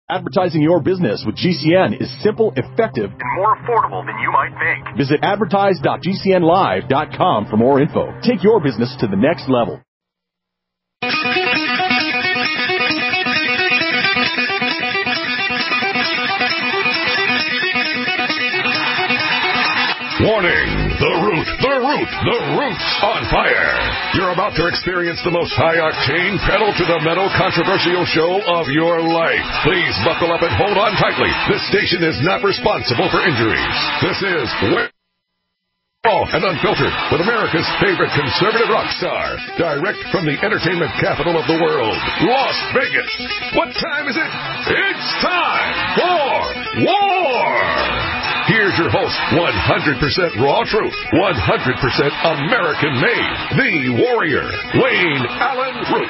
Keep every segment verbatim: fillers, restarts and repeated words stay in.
Advertising your business with G C N is simple, effective, and more affordable than you might think. Visit advertise dot g c n live dot com for more info. Take your business to the next level. Warning! The Root, the Root, the Root's on fire! You're about to experience the most high-octane, pedal-to-the-metal controversial show of your life. Please buckle up and hold on tightly. This station is not responsible for injuries. This is raw and unfiltered with America's favorite conservative rock star. Direct from the entertainment capital of the world, Las Vegas. What time is it? It's time for war! Here's your host, one hundred percent raw truth, one hundred percent American-made, the warrior, Wayne Allyn Root.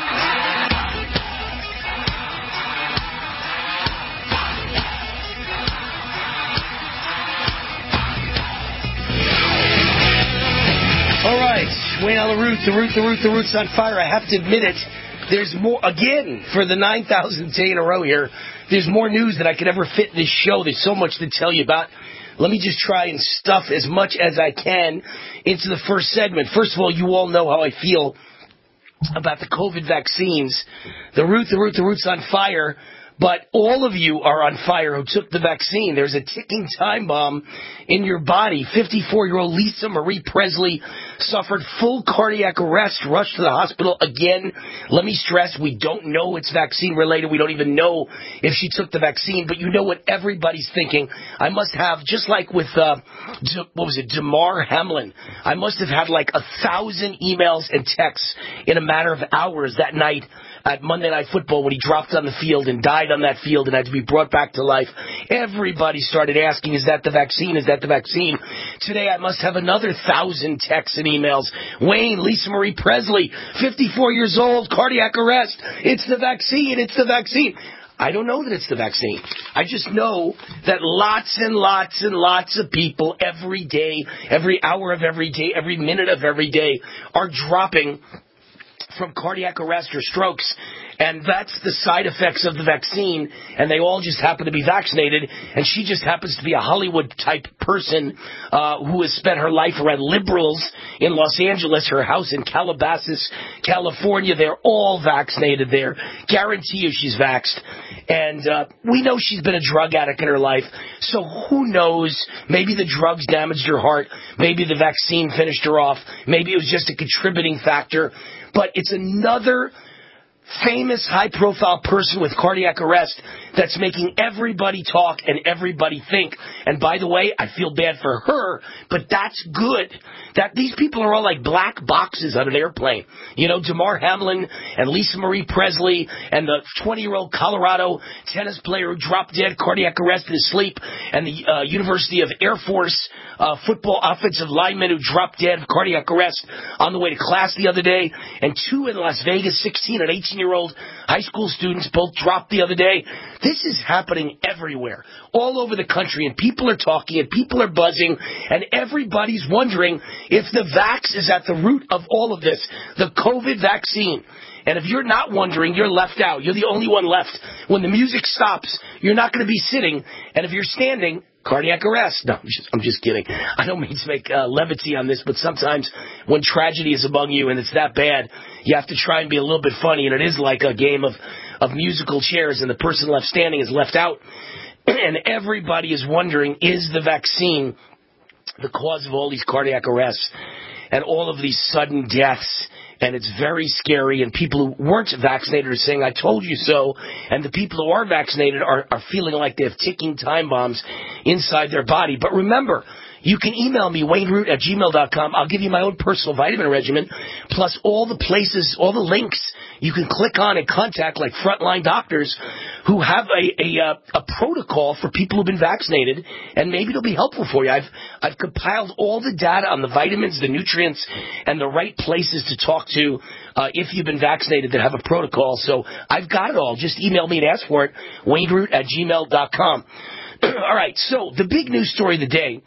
All right, Wayne Allyn Root, the Root, the Root, the Root's on fire. I have to admit it. There's more, again, for the nine thousandth day in a row here, there's more news than I could ever fit in this show. There's so much to tell you about. Let me just try and stuff as much as I can into the first segment. First of all, you all know how I feel about the COVID vaccines. The Root, the Root, the Root's on fire. But all of you are on fire who took the vaccine. There's a ticking time bomb in your body. fifty-four-year-old Lisa Marie Presley suffered full cardiac arrest, rushed to the hospital again. Let me stress, we don't know it's vaccine-related. We don't even know if she took the vaccine. But you know what everybody's thinking. I must have, just like with, uh, what was it, Damar Hamlin, I must have had like a thousand emails and texts in a matter of hours that night at Monday Night Football when he dropped on the field and died on that field and had to be brought back to life. Everybody started asking, is that the vaccine? Is that the vaccine? Today I must have another thousand texts and emails. Wayne, Lisa Marie Presley, fifty-four years old, cardiac arrest. It's the vaccine. It's the vaccine. I don't know that it's the vaccine. I just know that lots and lots and lots of people every day, every hour of every day, every minute of every day are dropping from cardiac arrest or strokes, and that's the side effects of the vaccine, and they all just happen to be vaccinated, and she just happens to be a Hollywood-type person uh, who has spent her life around liberals in Los Angeles, her house in Calabasas, California. They're all vaccinated there. Guarantee you she's vaxxed. And uh, we know she's been a drug addict in her life, so who knows? Maybe the drugs damaged her heart. Maybe the vaccine finished her off. Maybe it was just a contributing factor. But it's another famous, high-profile person with cardiac arrest that's making everybody talk and everybody think. And by the way, I feel bad for her, but that's good. That these people are all like black boxes on an airplane. You know, Damar Hamlin and Lisa Marie Presley and the twenty-year-old Colorado tennis player who dropped dead, cardiac arrest in his sleep, and the uh, University of Air Force uh, football offensive lineman who dropped dead of cardiac arrest on the way to class the other day, and two in Las Vegas, sixteen and eighteen-year-old high school students both dropped the other day. This is happening everywhere, all over the country, and people are talking, and people are buzzing, and everybody's wondering if the vax is at the root of all of this, the COVID vaccine. And if you're not wondering, you're left out. You're the only one left. When the music stops, you're not going to be sitting, and if you're standing, cardiac arrest. No, I'm just, I'm just kidding. I don't mean to make uh, levity on this, but sometimes when tragedy is among you and it's that bad, you have to try and be a little bit funny, and it is like a game of, of musical chairs, and the person left standing is left out. And everybody is wondering, is the vaccine the cause of all these cardiac arrests and all of these sudden deaths? And it's very scary, and people who weren't vaccinated are saying, I told you so, and the people who are vaccinated are, are feeling like they have ticking time bombs inside their body. But remember, you can email me, wayne root at gmail dot com. I'll give you my own personal vitamin regimen, plus all the places, all the links you can click on and contact, like frontline doctors who have a a, uh, a protocol for people who've been vaccinated, and maybe it'll be helpful for you. I've I've compiled all the data on the vitamins, the nutrients, and the right places to talk to uh, if you've been vaccinated that have a protocol. So I've got it all. Just email me and ask for it, wayne root at gmail dot com. All right, so the big news story of the day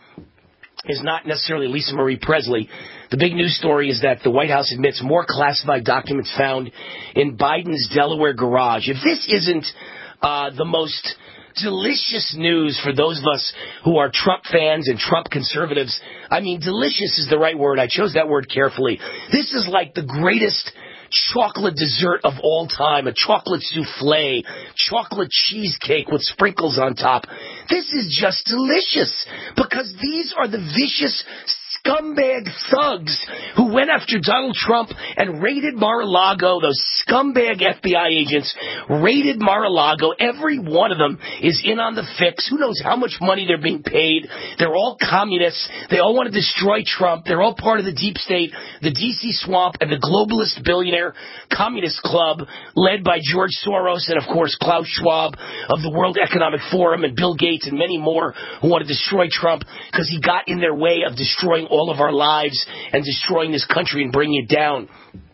is not necessarily Lisa Marie Presley. The big news story is that the White House admits more classified documents found in Biden's Delaware garage. If this isn't uh, the most delicious news for those of us who are Trump fans and Trump conservatives. I mean, delicious is the right word. I chose that word carefully. This is like the greatest chocolate dessert of all time, a chocolate souffle, chocolate cheesecake with sprinkles on top. This is just delicious because these are the vicious scumbag thugs who went after Donald Trump and raided Mar-a-Lago. Those scumbag F B I agents raided Mar-a-Lago. Every one of them is in on the fix. Who knows how much money they're being paid? They're all communists. They all want to destroy Trump. They're all part of the deep state, the D C swamp, and the globalist billionaire communist club led by George Soros and, of course, Klaus Schwab of the World Economic Forum and Bill Gates and many more who want to destroy Trump because he got in their way of destroying all of our lives and destroying this country and bringing it down.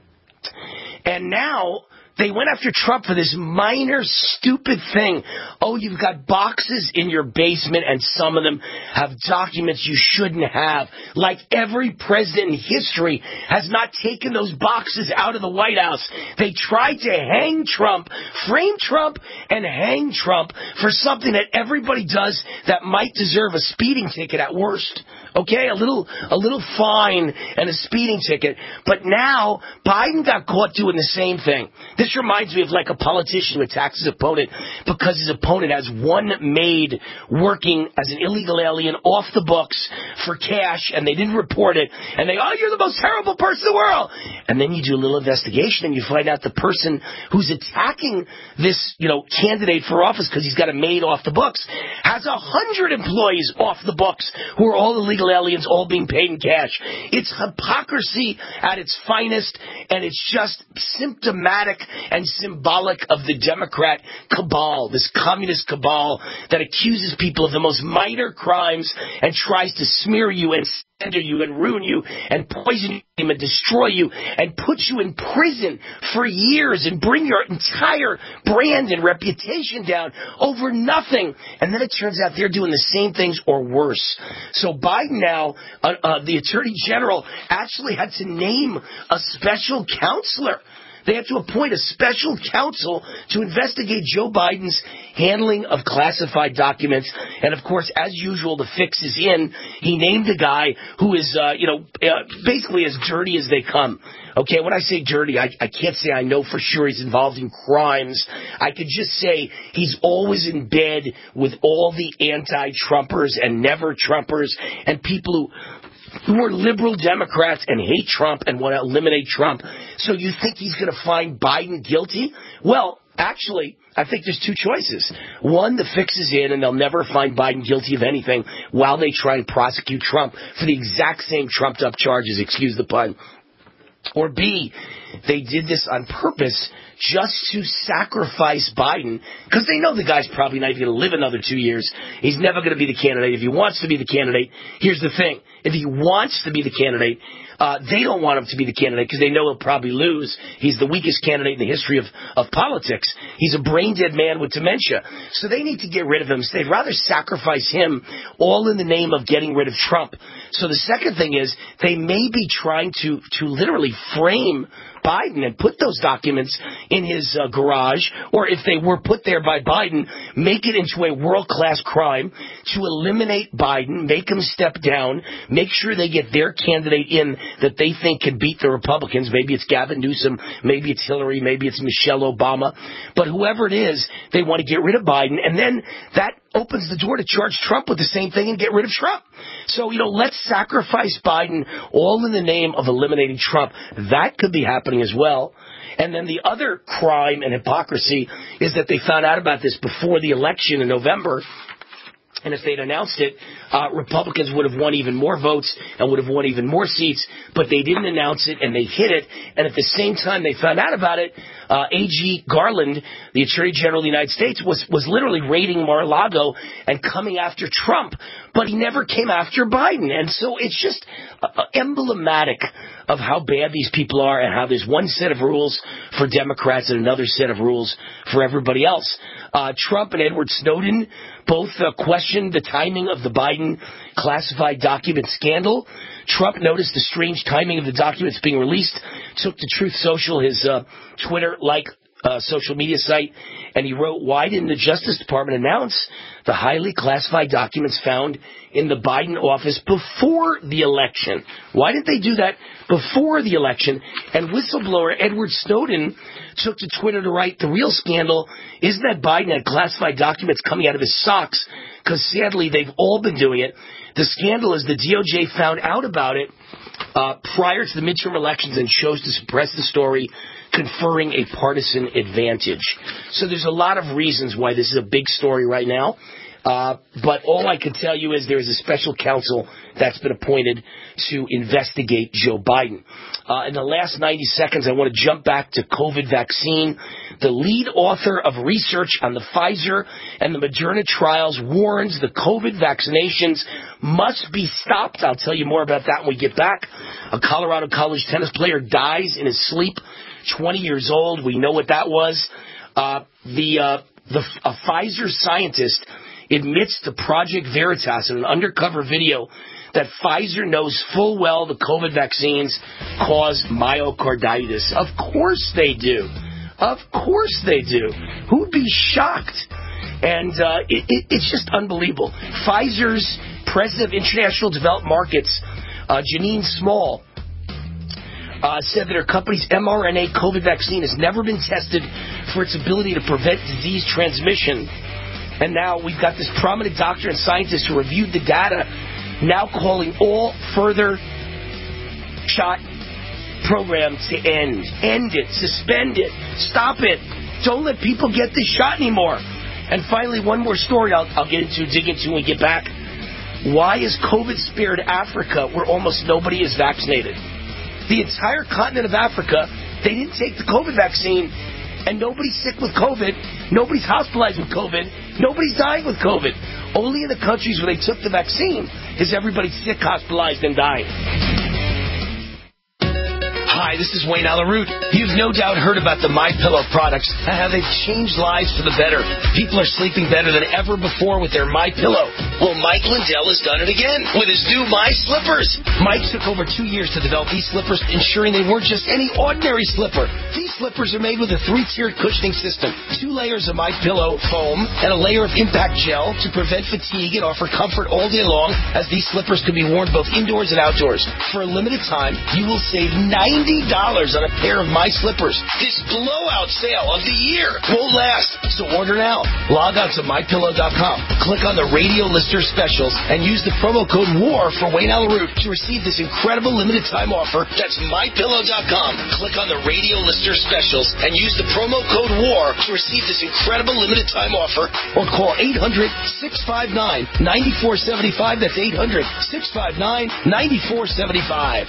And now they went after Trump for this minor, stupid thing. Oh, you've got boxes in your basement, and some of them have documents you shouldn't have. Like every president in history has not taken those boxes out of the White House. They tried to hang Trump, frame Trump, and hang Trump for something that everybody does that might deserve a speeding ticket at worst. Okay, a little a little fine and a speeding ticket. But now Biden got caught doing the same thing. This reminds me of like a politician who attacks his opponent because his opponent has one maid working as an illegal alien off the books for cash, and they didn't report it. And they, oh, you're the most terrible person in the world. And then you do a little investigation, and you find out the person who's attacking this, you know, candidate for office because he's got a maid off the books has a hundred employees off the books who are all illegal aliens, all being paid in cash. It's hypocrisy at its finest, and it's just symptomatic and symbolic of the Democrat cabal, this communist cabal that accuses people of the most minor crimes and tries to smear you and slander you and ruin you and poison you and destroy you and put you in prison for years and bring your entire brand and reputation down over nothing. And then it turns out they're doing the same things or worse. So Biden now, uh, uh, the Attorney General, actually had to name a special counselor. They had to appoint a special counsel to investigate Joe Biden's handling of classified documents. And, of course, as usual, the fix is in. He named a guy who is, uh, you know, uh, basically as dirty as they come. Okay, when I say dirty, I, I can't say I know for sure he's involved in crimes. I could just say he's always in bed with all the anti-Trumpers and never-Trumpers and people who... who are liberal Democrats and hate Trump and want to eliminate Trump. So you think he's going to find Biden guilty? Well, actually, I think there's two choices. One, the fix is in and they'll never find Biden guilty of anything while they try and prosecute Trump for the exact same trumped-up charges, excuse the pun. Or B, they did this on purpose just to sacrifice Biden, because they know the guy's probably not even going to live another two years. He's never going to be the candidate. If he wants to be the candidate, here's the thing. If he wants to be the candidate, uh, they don't want him to be the candidate because they know he'll probably lose. He's the weakest candidate in the history of, of politics. He's a brain-dead man with dementia. So they need to get rid of him. So they'd rather sacrifice him all in the name of getting rid of Trump. So the second thing is they may be trying to, to literally frame Biden and put those documents in his uh, garage, or if they were put there by Biden, make it into a world-class crime to eliminate Biden, make him step down, make sure they get their candidate in that they think can beat the Republicans. Maybe it's Gavin Newsom, maybe it's Hillary, maybe it's Michelle Obama. But whoever it is, they want to get rid of Biden, and then that opens the door to charge Trump with the same thing and get rid of Trump. So, you know, let's sacrifice Biden all in the name of eliminating Trump. That could be happening as well. And then the other crime and hypocrisy is that they found out about this before the election in November. And if they'd announced it, uh, Republicans would have won even more votes and would have won even more seats. But they didn't announce it, and they hid it. And at the same time they found out about it, uh, A G Garland, the Attorney General of the United States, was, was literally raiding Mar-a-Lago and coming after Trump. But he never came after Biden. And so it's just uh, emblematic of how bad these people are and how there's one set of rules for Democrats and another set of rules for everybody else. Uh, Trump and Edward Snowden both uh, questioned the timing of the Biden classified document scandal. Trump noticed the strange timing of the documents being released, took to Truth Social, his uh, Twitter-like uh, social media site, and he wrote, "Why didn't the Justice Department announce the highly classified documents found in the Biden office before the election? Why didn't they do that before the election?" And whistleblower Edward Snowden took to Twitter to write, "The real scandal isn't that Biden had classified documents coming out of his socks, because sadly they've all been doing it. The scandal is the D O J found out about it uh, prior to the midterm elections and chose to suppress the story, conferring a partisan advantage." So there's a lot of reasons why this is a big story right now. Uh, but all I can tell you is there is a special counsel that's been appointed to investigate Joe Biden. Uh, in the last ninety seconds, I want to jump back to COVID vaccine. The lead author of research on the Pfizer and the Moderna trials warns the COVID vaccinations must be stopped. I'll tell you more about that when we get back. A Colorado College tennis player dies in his sleep, twenty years old. We know what that was. Uh, the, uh, the a Pfizer scientist admits to Project Veritas in an undercover video that Pfizer knows full well the COVID vaccines cause myocarditis. Of course they do. Of course they do. Who'd be shocked? And uh, it, it, it's just unbelievable. Pfizer's president of International Developed Markets, uh, Janine Small, uh, said that her company's mRNA COVID vaccine has never been tested for its ability to prevent disease transmission. And now we've got this prominent doctor and scientist who reviewed the data now calling all further shot programs to end. End it. Suspend it. Stop it. Don't let people get this shot anymore. And finally, one more story I'll, I'll get into, dig into when we get back. Why is COVID spared Africa, where almost nobody is vaccinated? The entire continent of Africa, they didn't take the COVID vaccine, and nobody's sick with COVID. Nobody's hospitalized with COVID. Nobody's dying with COVID. Only in the countries where they took the vaccine is everybody sick, hospitalized, and dying. Hi, this is Wayne Alaroot. You've no doubt heard about the MyPillow products and how they've changed lives for the better. People are sleeping better than ever before with their MyPillow. Well, Mike Lindell has done it again with his new My Slippers. Mike took over two years to develop these slippers, ensuring they weren't just any ordinary slipper. These slippers are made with a three-tiered cushioning system, two layers of MyPillow foam, and a layer of impact gel to prevent fatigue and offer comfort all day long, as these slippers can be worn both indoors and outdoors. For a limited time, you will save ninety dollars on a pair of My Slippers. This blowout sale of the year won't last, so order now. Log on to my pillow dot com, click on the radio lister specials, and use the promo code WAR for Wayne Alaroot to receive this incredible limited time offer. That's my pillow dot com. Click on the radio lister specials and use the promo code WAR to receive this incredible limited time offer, or call eight hundred, six five nine, nine four seven five. That's eight hundred, six five nine, nine four seven five.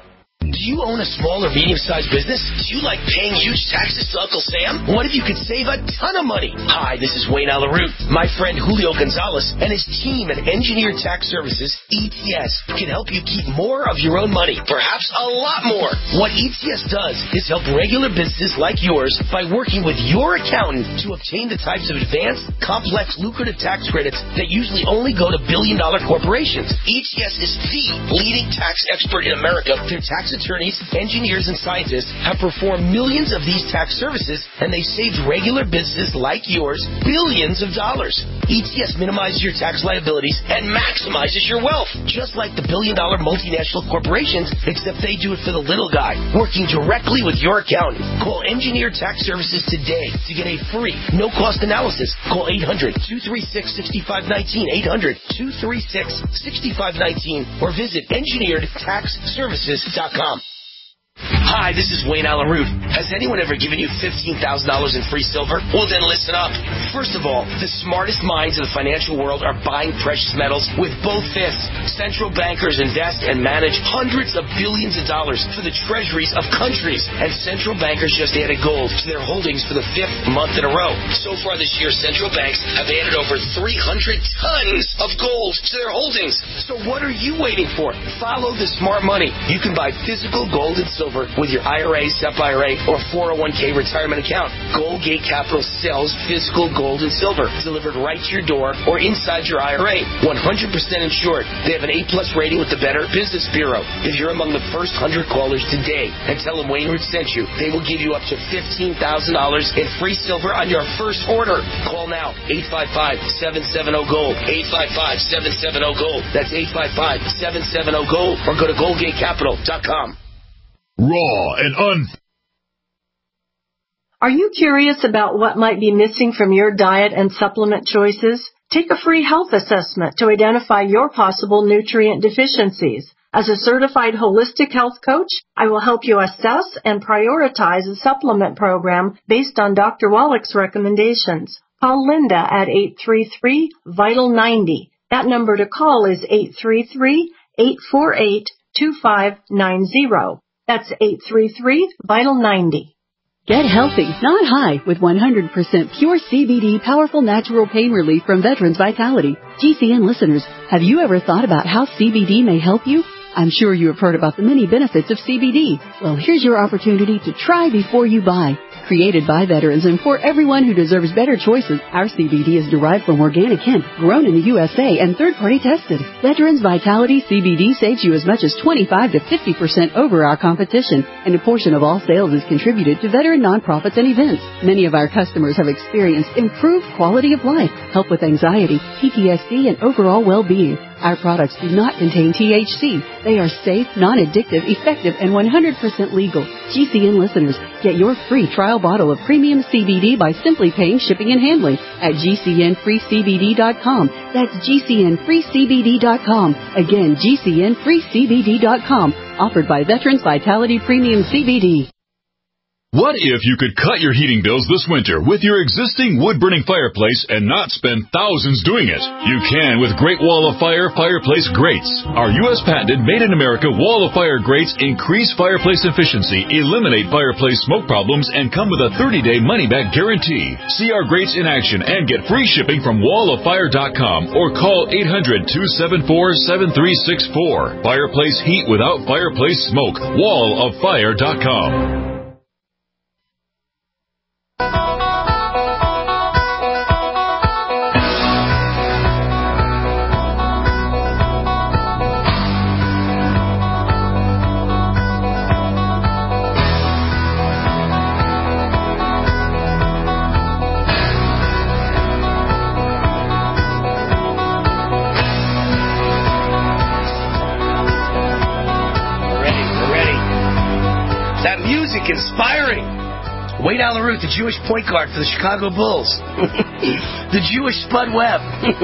Do you own a small or medium-sized business? Do you like paying huge taxes to Uncle Sam? What if you could save a ton of money? Hi, this is Wayne Alaroot. My friend Julio Gonzalez and his team at Engineered Tax Services, E T S, can help you keep more of your own money, perhaps a lot more. What E T S does is help regular businesses like yours by working with your accountant to obtain the types of advanced, complex, lucrative tax credits that usually only go to billion-dollar corporations. E T S is the leading tax expert in America. Their tax attorneys, engineers, and scientists have performed millions of these tax services, and they've saved regular businesses like yours billions of dollars. E T S minimizes your tax liabilities and maximizes your wealth, just like the billion-dollar multinational corporations, except they do it for the little guy, working directly with your accountant. Call Engineered Tax Services today to get a free, no-cost analysis. Call eight hundred, two three six, six five one nine, eight hundred, two three six, six five one nine, or visit engineered tax services dot com. Hi, this is Wayne Alaroot. Has anyone ever given you fifteen thousand dollars in free silver? Well, then listen up. First of all, the smartest minds in the financial world are buying precious metals with both fists. Central bankers invest and manage hundreds of billions of dollars for the treasuries of countries. And central bankers just added gold to their holdings for the fifth month in a row. So far this year, central banks have added over three hundred tons of gold to their holdings. So what are you waiting for? Follow the smart money. You can buy physical gold and silver with your I R A, S E P I R A, or four oh one k retirement account. Goldgate Capital sells physical gold and silver delivered right to your door or inside your I R A. one hundred percent insured. They have an A-plus rating with the Better Business Bureau. If you're among the first one hundred callers today and tell them Wayne Root sent you, they will give you up to fifteen thousand dollars in free silver on your first order. Call now, eight five five, seven seven zero, GOLD, eight five five, seven seven zero, GOLD. That's eight five five, seven seven zero, GOLD, or go to goldgate capital dot com. Raw and un... Are you curious about what might be missing from your diet and supplement choices? Take a free health assessment to identify your possible nutrient deficiencies. As a certified holistic health coach, I will help you assess and prioritize a supplement program based on Doctor Wallach's recommendations. Call Linda at eight three three, VITAL ninety. That number to call is eight three three, eight four eight, two five nine zero. That's eight three three, VITAL ninety. Get healthy, not high, with one hundred percent pure C B D powerful natural pain relief from Veterans Vitality. G C N listeners, have you ever thought about how C B D may help you? I'm sure you have heard about the many benefits of C B D. Well, here's your opportunity to try before you buy. Created by veterans and for everyone who deserves better choices, our C B D is derived from organic hemp, grown in the U S A and third-party tested. Veterans Vitality C B D saves you as much as twenty-five to fifty percent over our competition, and a portion of all sales is contributed to veteran nonprofits and events. Many of our customers have experienced improved quality of life, help with anxiety, P T S D, and overall well-being. Our products do not contain T H C. They are safe, non-addictive, effective, and one hundred percent legal. G C N listeners, get your free trial bottle of premium C B D by simply paying shipping and handling at G C N free C B D dot com. That's G C N free C B D dot com. Again, G C N free C B D dot com. Offered by Veterans Vitality Premium C B D. What if you could cut your heating bills this winter with your existing wood-burning fireplace and not spend thousands doing it? You can with Great Wall of Fire fireplace grates. Our U S patented made-in-America Wall of Fire grates increase fireplace efficiency, eliminate fireplace smoke problems, and come with a thirty-day money-back guarantee. See our grates in action and get free shipping from wall of fire dot com or call eight hundred, two seven four, seven three six four. Fireplace heat without fireplace smoke. wall of fire dot com. Inspiring. Wayne Allyn Root, the Jewish point guard for the Chicago Bulls. The Jewish Spud Webb.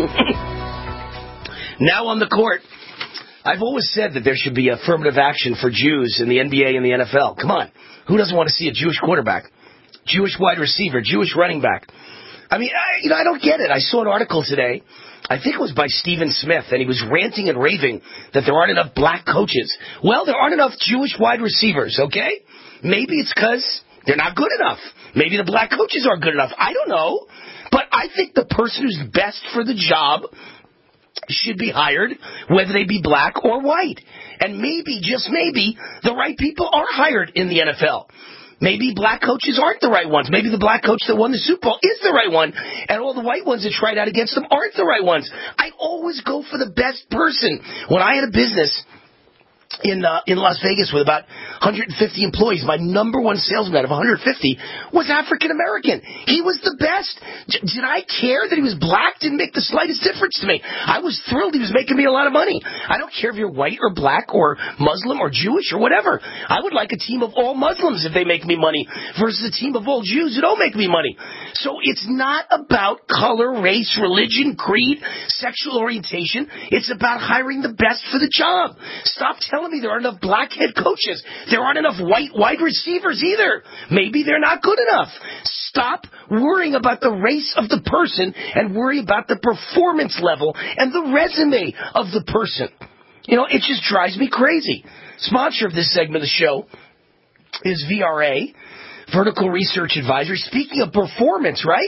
Now on the court. I've always said that there should be affirmative action for Jews in the N B A and the N F L. Come on. Who doesn't want to see a Jewish quarterback? Jewish wide receiver, Jewish running back. I mean, I, you know, I don't get it. I saw an article today. I think it was by Stephen Smith, and he was ranting and raving that there aren't enough black coaches. Well, there aren't enough Jewish wide receivers, okay? Maybe it's because they're not good enough. Maybe the black coaches aren't good enough. I don't know. But I think the person who's best for the job should be hired, whether they be black or white. And maybe, just maybe, the right people are hired in the N F L. Maybe black coaches aren't the right ones. Maybe the black coach that won the Super Bowl is the right one, and all the white ones that tried out against them aren't the right ones. I always go for the best person. When I had a business in uh, in Las Vegas with about one hundred fifty employees, my number one salesman of one hundred fifty was African American. He was the best. D- did I care that he was black? Didn't make the slightest difference to me. I was thrilled he was making me a lot of money. I don't care if you're white or black or Muslim or Jewish or whatever. I would like a team of all Muslims if they make me money versus a team of all Jews who don't make me money. So it's not about color, race, religion, creed, sexual orientation. It's about hiring the best for the job. Stop telling me there aren't enough black head coaches. There aren't enough white wide receivers either. Maybe they're not good enough. Stop worrying about the race of the person and worry about the performance level and the resume of the person. You know, it just drives me crazy. Sponsor of this segment of the show is V R A, Vertical Research Advisory. Speaking of performance, right?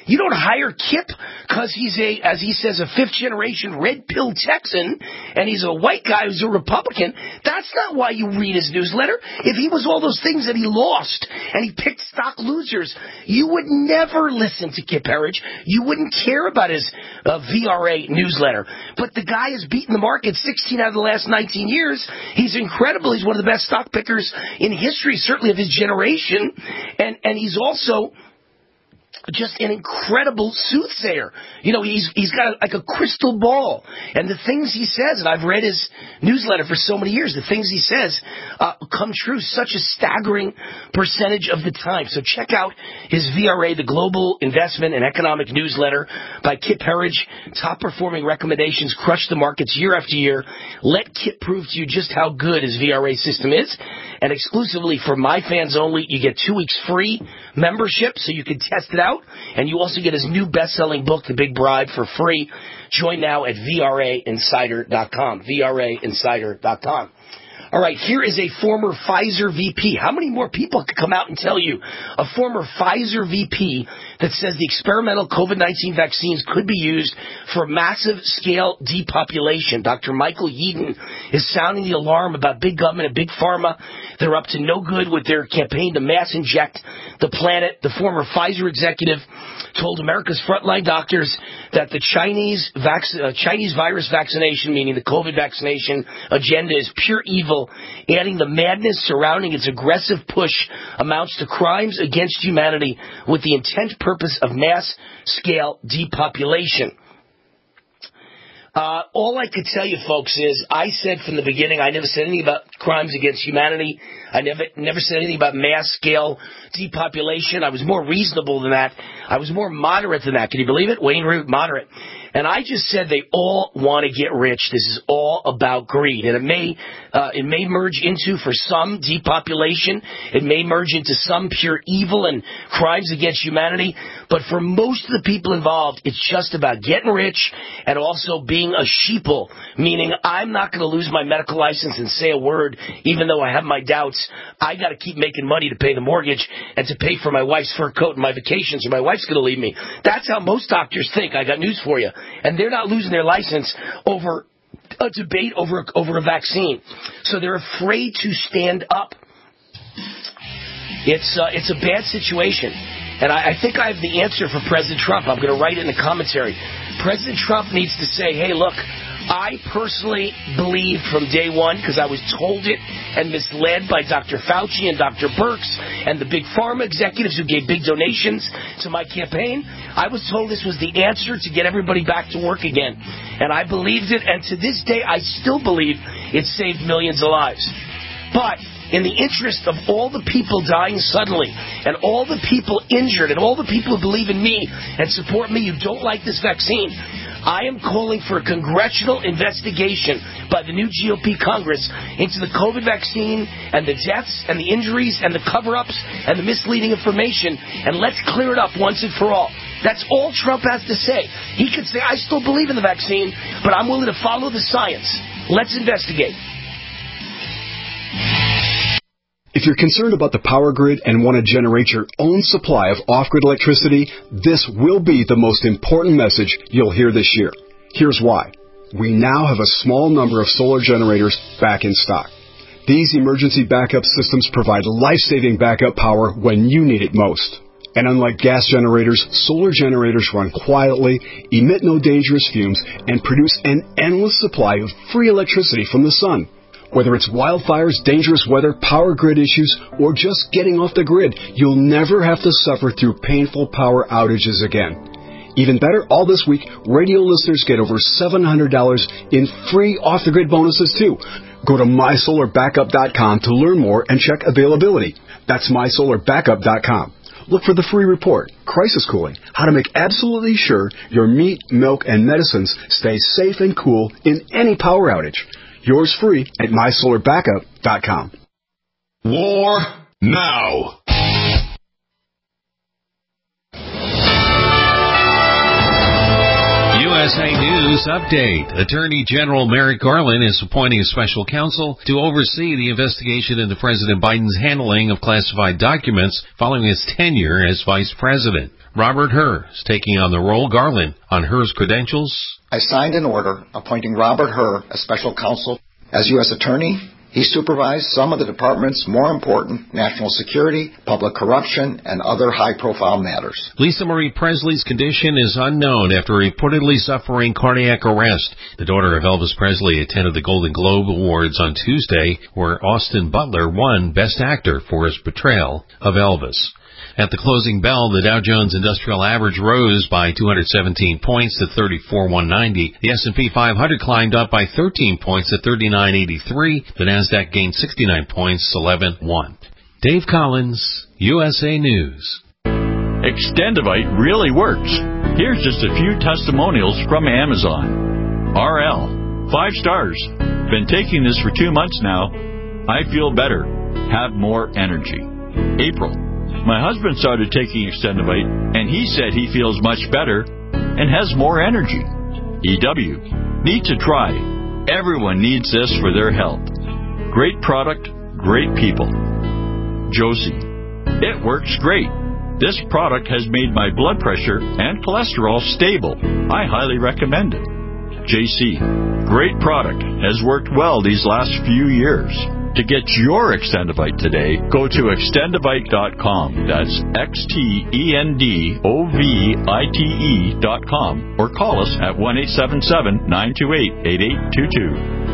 You don't hire Kip because he's a, as he says, a fifth-generation red-pill Texan, and he's a white guy who's a Republican. That's not why you read his newsletter. If he was all those things that he lost, and he picked stock losers, you would never listen to Kip Herriage. You wouldn't care about his uh, V R A newsletter. But the guy has beaten the market sixteen out of the last nineteen years. He's incredible. He's one of the best stock pickers in history, certainly of his generation. And, and he's also just an incredible soothsayer. You know, he's he's got a, like a crystal ball. And the things he says, and I've read his newsletter for so many years, the things he says uh, come true such a staggering percentage of the time. So check out his V R A, the Global Investment and Economic Newsletter by Kip Herriage. Top performing recommendations, crush the markets year after year. Let Kip prove to you just how good his V R A system is. And exclusively for my fans only, you get two weeks free membership so you can test it out. And you also get his new best-selling book, The Big Bribe, for free. Join now at V R A insider dot com. V R A insider dot com. All right, here is a former Pfizer V P. How many more people could come out and tell you a former Pfizer V P that says the experimental COVID nineteen vaccines could be used for massive scale depopulation? Doctor Michael Yeadon is sounding the alarm about big government and big pharma. They're up to no good with their campaign to mass inject the planet. The former Pfizer executive told America's frontline doctors that the Chinese vac- uh, Chinese virus vaccination, meaning the COVID vaccination agenda, is pure evil, adding the madness surrounding its aggressive push amounts to crimes against humanity with the intent purpose of mass-scale depopulation. Uh, all I could tell you, folks, is I said from the beginning, I never said anything about crimes against humanity. I never never said anything about mass-scale depopulation. I was more reasonable than that. I was more moderate than that. Can you believe it? Wayne Root, moderate. And I just said they all want to get rich. This is all about greed. And it may uh, it may merge into, for some, depopulation. It may merge into some pure evil and crimes against humanity. But for most of the people involved, it's just about getting rich and also being a sheeple, meaning I'm not going to lose my medical license and say a word, even though I have my doubts. I got to keep making money to pay the mortgage and to pay for my wife's fur coat and my vacations, or my wife's going to leave me. That's how most doctors think. I got news for you. And they're not losing their license over a debate over, over a vaccine. So they're afraid to stand up. It's, uh, it's a bad situation. And I, I think I have the answer for President Trump. I'm going to write it in the commentary. President Trump needs to say, hey, look, I personally believed from day one, because I was told it and misled by Doctor Fauci and Doctor Birx and the big pharma executives who gave big donations to my campaign. I was told this was the answer to get everybody back to work again. And I believed it, and to this day, I still believe it saved millions of lives. But in the interest of all the people dying suddenly and all the people injured and all the people who believe in me and support me who don't like this vaccine, I am calling for a congressional investigation by the new G O P Congress into the COVID vaccine and the deaths and the injuries and the cover-ups and the misleading information, and let's clear it up once and for all. That's all Trump has to say. He could say, I still believe in the vaccine, but I'm willing to follow the science. Let's investigate. If you're concerned about the power grid and want to generate your own supply of off-grid electricity, this will be the most important message you'll hear this year. Here's why. We now have a small number of solar generators back in stock. These emergency backup systems provide life-saving backup power when you need it most. And unlike gas generators, solar generators run quietly, emit no dangerous fumes, and produce an endless supply of free electricity from the sun. Whether it's wildfires, dangerous weather, power grid issues, or just getting off the grid, you'll never have to suffer through painful power outages again. Even better, all this week, radio listeners get over seven hundred dollars in free off-the-grid bonuses, too. Go to my solar backup dot com to learn more and check availability. That's my solar backup dot com. Look for the free report, Crisis Cooling, how to make absolutely sure your meat, milk, and medicines stay safe and cool in any power outage. Yours free at my solar backup dot com. War now. U S A News Update. Attorney General Merrick Garland is appointing a special counsel to oversee the investigation into President Biden's handling of classified documents following his tenure as vice president. Robert Herr is taking on the role. Garland on Herr's credentials. I signed an order appointing Robert Herr as special counsel. As U S Attorney, he supervised some of the department's more important national security, public corruption, and other high-profile matters. Lisa Marie Presley's condition is unknown after reportedly suffering cardiac arrest. The daughter of Elvis Presley attended the Golden Globe Awards on Tuesday, where Austin Butler won Best Actor for his portrayal of Elvis. At the closing bell, the Dow Jones Industrial Average rose by two hundred seventeen points to thirty-four thousand one hundred ninety. The S and P five hundred climbed up by thirteen points to thirty-nine eighty-three. The Nasdaq gained sixty-nine points, eleven one. Dave Collins, U S A News. Extendivite really works. Here's just a few testimonials from Amazon. R L, five stars. Been taking this for two months now. I feel better. Have more energy. April. My husband started taking Extendivite, and he said he feels much better and has more energy. E W. Need to try. Everyone needs this for their health. Great product, great people. Josie. It works great. This product has made my blood pressure and cholesterol stable. I highly recommend it. J C. Great product. Has worked well these last few years. To get your Extendivite today, go to extendivite dot com. That's X T E N D O V I T E dot com. Or call us at one eight seven seven, nine two eight, eight eight two two.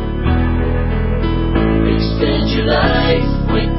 Extend your life with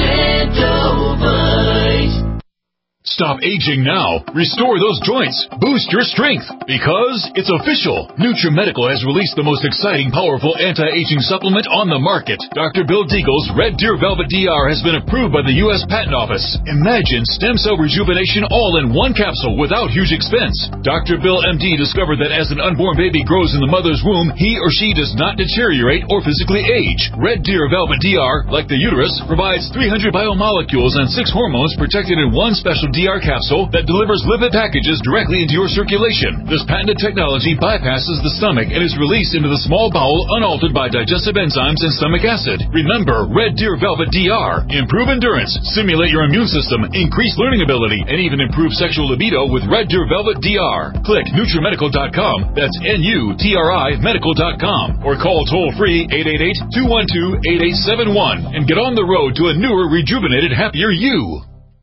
Extendivite. Stop aging now. Restore those joints. Boost your strength. Because it's official. NutriMedical has released the most exciting, powerful anti-aging supplement on the market. Doctor Bill Deagle's Red Deer Velvet D R has been approved by the U S Patent Office. Imagine stem cell rejuvenation all in one capsule without huge expense. Doctor Bill M D discovered that as an unborn baby grows in the mother's womb, he or she does not deteriorate or physically age. Red Deer Velvet D R, like the uterus, provides three hundred biomolecules and six hormones protected in one special D R capsule that delivers lipid packages directly into your circulation. This patented technology bypasses the stomach and is released into the small bowel unaltered by digestive enzymes and stomach acid. Remember, Red Deer Velvet D R. Improve endurance, stimulate your immune system, increase learning ability, and even improve sexual libido with Red Deer Velvet D R. Click NutriMedical dot com. That's N U T R I medical dot com. Or call toll-free eight eight eight, two one two, eight eight seven one and get on the road to a newer, rejuvenated, happier you.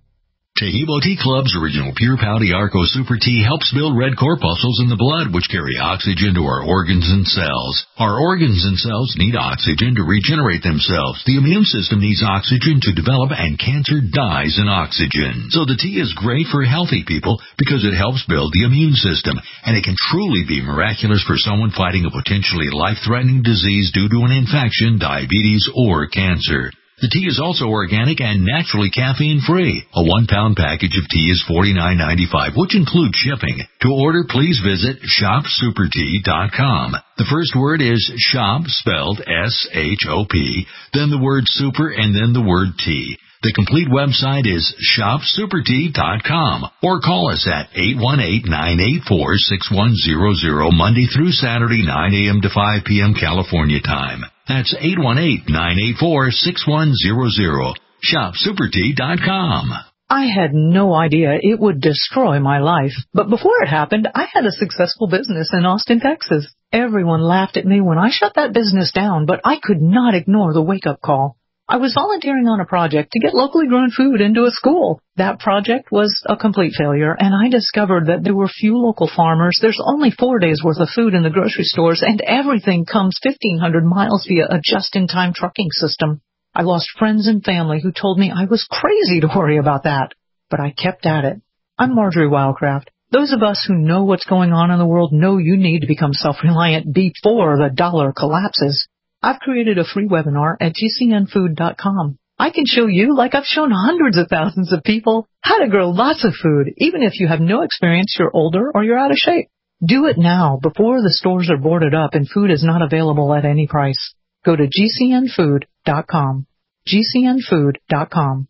Tahibo Tea Club's original Pure Pouty Arco Super Tea helps build red corpuscles in the blood, which carry oxygen to our organs and cells. Our organs and cells need oxygen to regenerate themselves. The immune system needs oxygen to develop, and cancer dies in oxygen. So the tea is great for healthy people because it helps build the immune system, and it can truly be miraculous for someone fighting a potentially life-threatening disease due to an infection, diabetes, or cancer. The tea is also organic and naturally caffeine-free. A one-pound package of tea is forty-nine ninety-five, which includes shipping. To order, please visit shop super tea dot com. The first word is shop, spelled S H O P, then the word super, and then the word tea. The complete website is shop super tea dot com, or call us at eight one eight, nine eight four, six one zero zero Monday through Saturday, nine a.m. to five p.m. California time. That's eight one eight, nine eight four, six one zero zero. shop super tea dot com. I had no idea it would destroy my life, but before it happened, I had a successful business in Austin, Texas. Everyone laughed at me when I shut that business down, but I could not ignore the wake-up call. I was volunteering on a project to get locally grown food into a school. That project was a complete failure, and I discovered that there were few local farmers. There's only four days' worth of food in the grocery stores, and everything comes fifteen hundred miles via a just-in-time trucking system. I lost friends and family who told me I was crazy to worry about that, but I kept at it. I'm Marjorie Wildcraft. Those of us who know what's going on in the world know you need to become self-reliant before the dollar collapses. I've created a free webinar at G C N food dot com. I can show you, like I've shown hundreds of thousands of people, how to grow lots of food, even if you have no experience, you're older, or you're out of shape. Do it now, before the stores are boarded up and food is not available at any price. Go to G C N food dot com. G C N food dot com.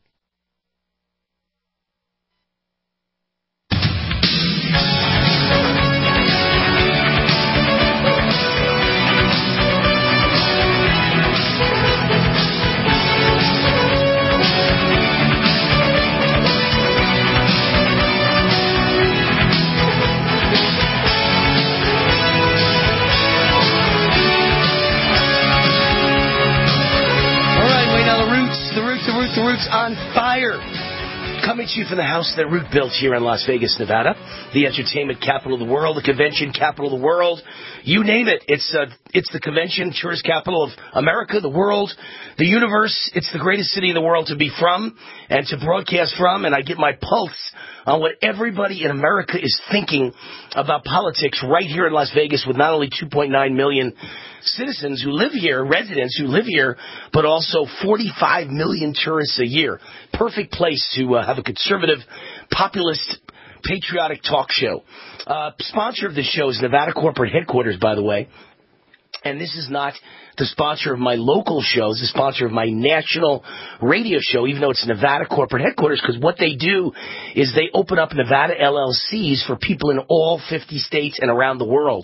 Roots on Fire. Coming to you from the house that Root built here in Las Vegas, Nevada, the entertainment capital of the world, the convention capital of the world. You name it. It's uh, it's the convention tourist capital of America, the world, the universe. It's the greatest city in the world to be from and to broadcast from. And I get my pulse on what everybody in America is thinking about politics right here in Las Vegas with not only two point nine million citizens who live here, residents who live here, but also forty-five million tourists a year. Perfect place to uh, have a conservative, populist, patriotic talk show. Uh, sponsor of the show is Nevada Corporate Headquarters, by the way. And this is not the sponsor of my local shows, the sponsor of my national radio show, even though it's Nevada Corporate Headquarters, because what they do is they open up Nevada L L Cs for people in all fifty states and around the world.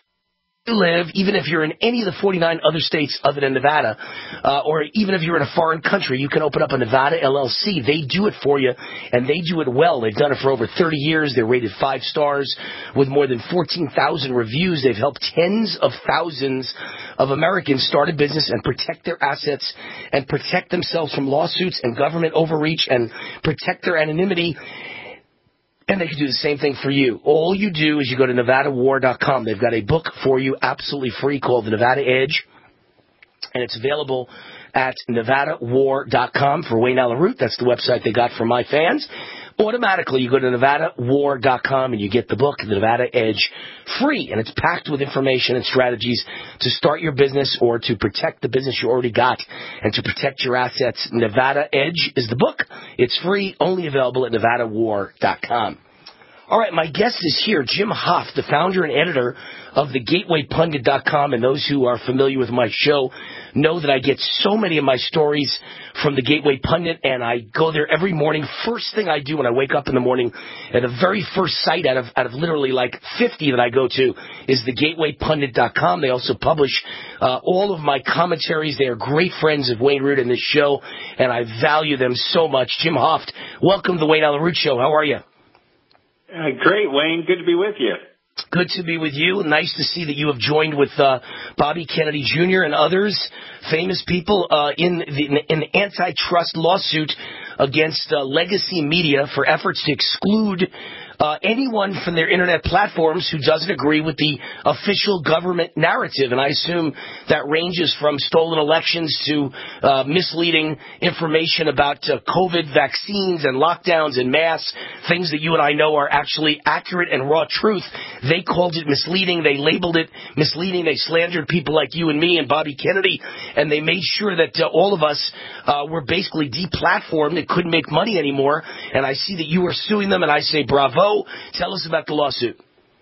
Live, even if you're in any of the forty-nine other states other than Nevada, uh, or even if you're in a foreign country, you can open up a Nevada L L C. They do it for you, and they do it well. They've done it for over thirty years. They're rated five stars with more than fourteen thousand reviews. They've helped tens of thousands of Americans start a business and protect their assets and protect themselves from lawsuits and government overreach and protect their anonymity. And they can do the same thing for you. All you do is you go to Nevada War dot com. They've got a book for you absolutely free called The Nevada Edge. And it's available at Nevada War dot com for Wayne Allyn Root. That's the website they got for my fans. Automatically, you go to Nevada War dot com and you get the book, The Nevada Edge, free. And it's packed with information and strategies to start your business or to protect the business you already got and to protect your assets. Nevada Edge is the book. It's free, only available at Nevada War dot com. All right, my guest is here, Jim Hoft, the founder and editor of the Gateway Pundit dot com, and those who are familiar with my show know that I get so many of my stories from the Gateway Pundit, and I go there every morning. First thing I do when I wake up in the morning, and the very first site out of out of literally like fifty that I go to is the Gateway Pundit dot com. They also publish uh, all of my commentaries. They are great friends of Wayne Root and this show, and I value them so much. Jim Hoft, welcome to the Wayne Allyn Root Show. How are you? Uh, great, Wayne. Good to be with you. Good to be with you. Nice to see that you have joined with uh, Bobby Kennedy Junior and others, famous people, uh, in the in the antitrust lawsuit against uh, Legacy Media for efforts to exclude uh, anyone from their internet platforms who doesn't agree with the official government narrative. And I assume that ranges from stolen elections to uh, misleading information about uh, COVID vaccines and lockdowns and masks, things that you and I know are actually accurate and raw truth. They called it misleading. They labeled it misleading. They slandered people like you and me and Bobby Kennedy, and they made sure that uh, all of us uh, were basically deplatformed and couldn't make money anymore. And I see that you are suing them, and I say bravo. Tell us about the lawsuit.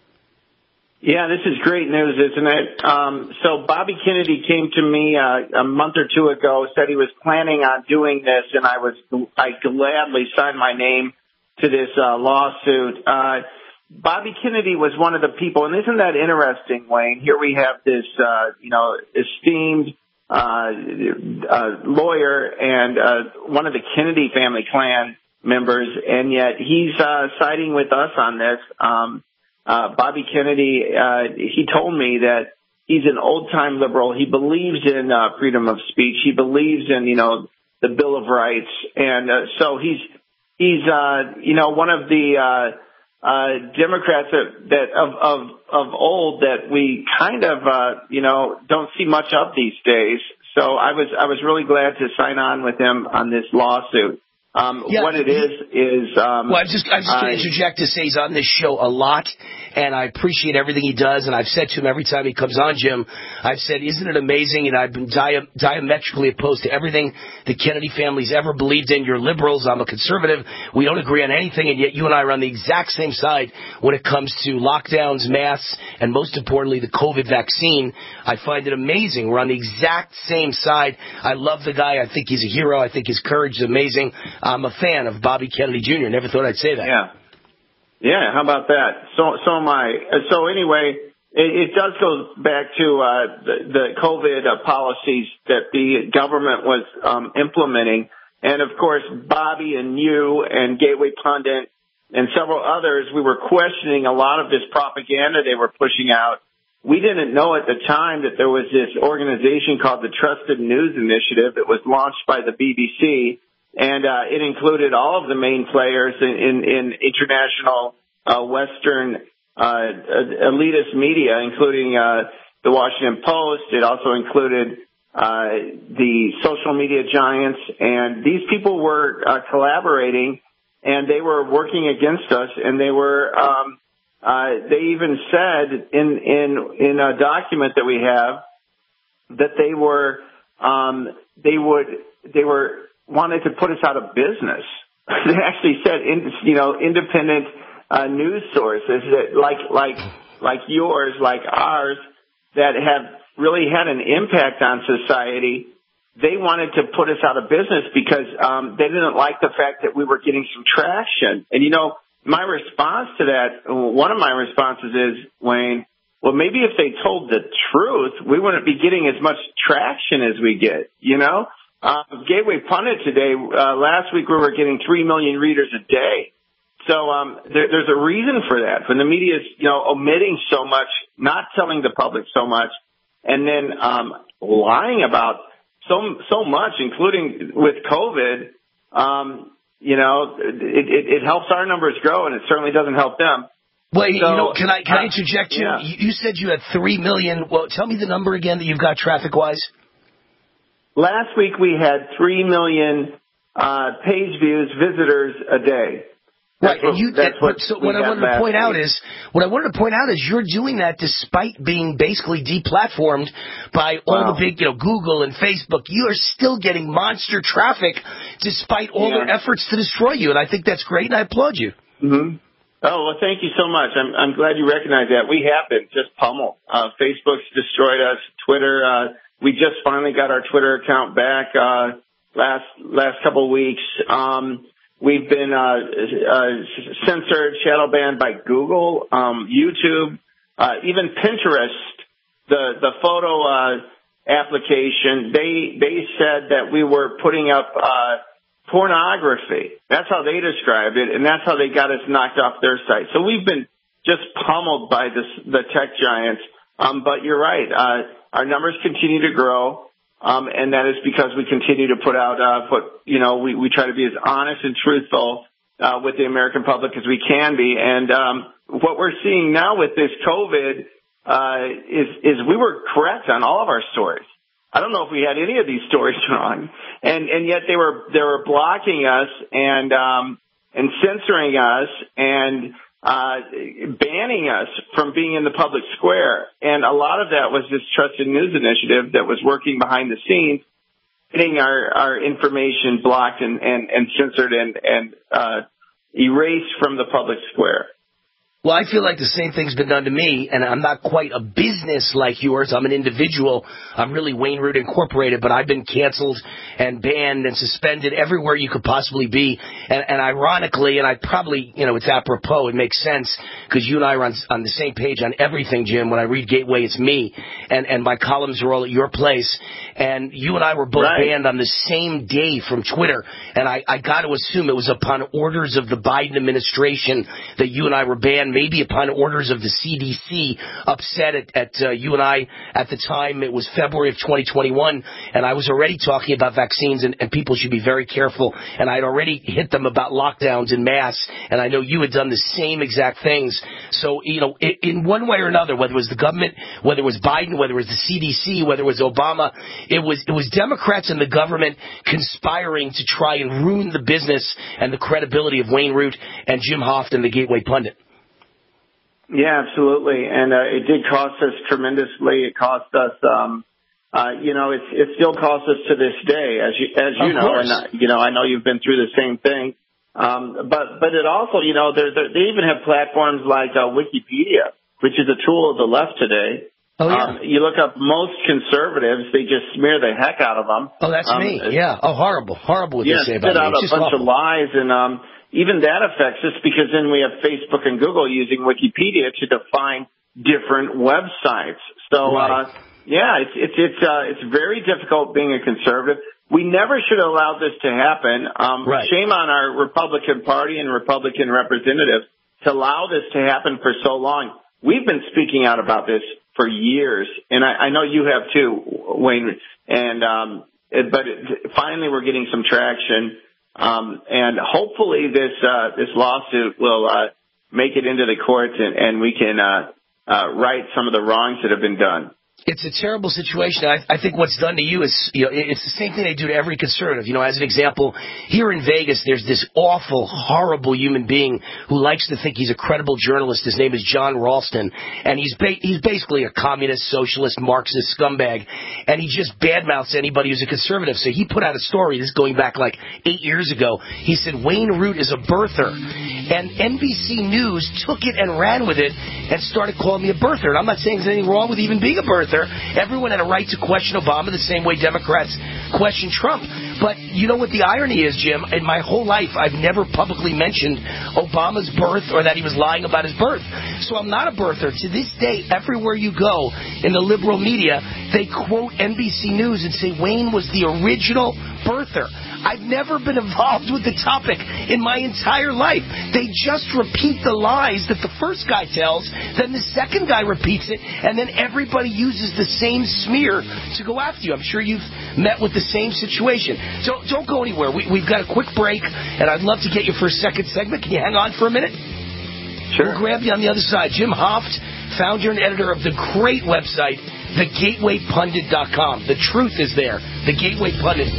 Yeah, this is great news, isn't it? Um, so Bobby Kennedy came to me uh, a month or two ago, said he was planning on doing this, and I was I gladly signed my name to this uh, lawsuit. Uh, Bobby Kennedy was one of the people, and isn't that interesting, Wayne? Here we have this, uh, you know, esteemed uh, uh, lawyer and uh, one of the Kennedy family clan members, and yet he's uh, siding with us on this. Um, uh, Bobby Kennedy, uh, he told me that he's an old-time liberal. He believes in uh, freedom of speech. He believes in, you know, the Bill of Rights, and uh, so he's he's uh, you know one of the uh, uh, Democrats that, that of of of old that we kind of uh, you know don't see much of these days. So I was I was really glad to sign on with him on this lawsuit. Um, yeah, what it is is. Um, well, I'm just I'm just going to interject to say he's on this show a lot, and I appreciate everything he does. And I've said to him every time he comes on, Jim, I've said, "Isn't it amazing?" And I've been dia- diametrically opposed to everything the Kennedy family's ever believed in. You're liberals, I'm a conservative. We don't agree on anything, and yet you and I are on the exact same side when it comes to lockdowns, masks, and most importantly, the COVID vaccine. I find it amazing. We're on the exact same side. I love the guy. I think he's a hero. I think his courage is amazing. I'm a fan of Bobby Kennedy Junior Never thought I'd say that. Yeah. Yeah, how about that? So so am I. So anyway, it, it does go back to uh, the, the COVID uh, policies that the government was um, implementing. And, of course, Bobby and you and Gateway Pundit and several others, we were questioning a lot of this propaganda they were pushing out. We didn't know at the time that there was this organization called the Trusted News Initiative. It was launched by the B B C. and uh, it included all of the main players in, in, in international uh, Western uh, elitist media, including uh, the Washington Post. It also included uh, the social media giants, and these people were uh, collaborating, and they were working against us, and they were um, uh, they even said in in in a document that we have that they were um, they would they were wanted to put us out of business. They actually said, in, you know, independent uh, news sources that like like like yours, like ours, that have really had an impact on society. They wanted to put us out of business because um, they didn't like the fact that we were getting some traction. And, you know, my response to that, one of my responses is, Wayne, well, maybe if they told the truth, we wouldn't be getting as much traction as we get, you know? Uh, Gateway Pundit today, uh, last week we were getting three million readers a day. So um, there, there's a reason for that. When the media is, you know, omitting so much, not telling the public so much, and then um, lying about so so much, including with COVID, um, you know, it, it, it helps our numbers grow, and it certainly doesn't help them. Well, you so, know, can I can I interject you? Yeah. You said you had three million. Well, tell me the number again that you've got traffic wise. Last week we had three million uh, page views, visitors a day. Right, What, and you. that's what so what I wanted to point week. out is what I wanted to point out is you're doing that despite being basically deplatformed by all wow. the big, you know, Google and Facebook. You are still getting monster traffic despite all yeah. their efforts to destroy you, and I think that's great, and I applaud you. Mm-hmm. Oh well, thank you so much. I'm I'm glad you recognize that. We have been just pummeled. Uh, Facebook's destroyed us. Twitter. Uh, we just finally got our Twitter account back uh, last last couple of weeks. Um, We've been uh, uh, censored, shadow banned by Google, um, YouTube, uh, even Pinterest, the the photo uh, application. They they said that we were putting up uh, pornography. That's how they described it, and that's how they got us knocked off their site. So we've been just pummeled by this the tech giants. Um, but you're right. Uh, our numbers continue to grow. Um, and that is because we continue to put out, uh, put, you know, we, we try to be as honest and truthful, uh, with the American public as we can be. And, um, what we're seeing now with this COVID, uh, is, is we were correct on all of our stories. I don't know if we had any of these stories wrong. And, and yet they were, they were blocking us and, um, and censoring us and, uh, banning us from being in the public square. And a lot of that was this Trusted News Initiative that was working behind the scenes, getting our, our information blocked and, and, and censored and, and, uh, erased from the public square. Well, I feel like the same thing's been done to me, and I'm not quite a business like yours. I'm an individual. I'm really Wayne Root Incorporated, but I've been canceled and banned and suspended everywhere you could possibly be. And, and ironically, and I probably, you know, it's apropos, it makes sense, because you and I are on, on the same page on everything, Jim. When I read Gateway, it's me, and, and my columns are all at your place. And you and I were both right. banned on the same day from Twitter, and I, I got to assume it was upon orders of the Biden administration that you and I were banned. Maybe upon orders of the C D C, upset at, at uh, you and I at the time. It was February of twenty twenty-one, and I was already talking about vaccines, and, and people should be very careful. And I'd already hit them about lockdowns en masse, and I know you had done the same exact things. So, you know, in, in one way or another, whether it was the government, whether it was Biden, whether it was the C D C, whether it was Obama, it was it was Democrats and the government conspiring to try and ruin the business and the credibility of Wayne Root and Jim Hofton, the Gateway Pundit. Yeah, absolutely. And uh, it did cost us tremendously. It cost us, um, uh, you know, it's, it still costs us to this day, as you, as you of know. Course. And, uh, you know, I know you've been through the same thing. Um, but, but it also, you know, there, there, they even have platforms like uh, Wikipedia, which is a tool of the left today. Oh, yeah. Um, you look up most conservatives, they just smear the heck out of them. Oh, that's um, me. Yeah. Oh, horrible. Horrible what yeah, they say about spit me. out It's a just bunch awful. of lies, and um, even that affects us because then we have Facebook and Google using Wikipedia to define different websites. So, right. uh, yeah, it's it's it's uh, it's very difficult being a conservative. We never should have allowed this to happen. Um, right. Shame on our Republican Party and Republican representatives to allow this to happen for so long. We've been speaking out about this for years, and I, I know you have too, Wayne. And um, it, but it, finally, we're getting some traction. Um, and hopefully this uh, this lawsuit will uh, make it into the courts, and, and we can uh, uh, right some of the wrongs that have been done. It's a terrible situation. I, I think what's done to you is, you know, it's the same thing they do to every conservative. You know, as an example, here in Vegas, there's this awful, horrible human being who likes to think he's a credible journalist. His name is John Ralston, and he's ba- he's basically a communist, socialist, Marxist scumbag, and he just badmouths anybody who's a conservative. So he put out a story, this is going back like eight years ago. He said Wayne Root is a birther, and N B C News took it and ran with it and started calling me a birther. And I'm not saying there's anything wrong with even being a birther. Everyone had a right to question Obama the same way Democrats question Trump. But you know what the irony is, Jim? In my whole life, I've never publicly mentioned Obama's birth or that he was lying about his birth. So I'm not a birther. To this day, everywhere you go in the liberal media, they quote N B C News and say Wayne was the original birther. I've never been involved with the topic in my entire life. They just repeat the lies that the first guy tells, then the second guy repeats it, and then everybody uses the same smear to go after you. I'm sure you've met with the same situation. So don't go anywhere. We, we've got a quick break, and I'd love to get you for a second segment. Can you hang on for a minute? Sure. We'll grab you on the other side. Jim Hoft, founder and editor of the great website, the gateway pundit dot com. The truth is there. The Gateway Pundit.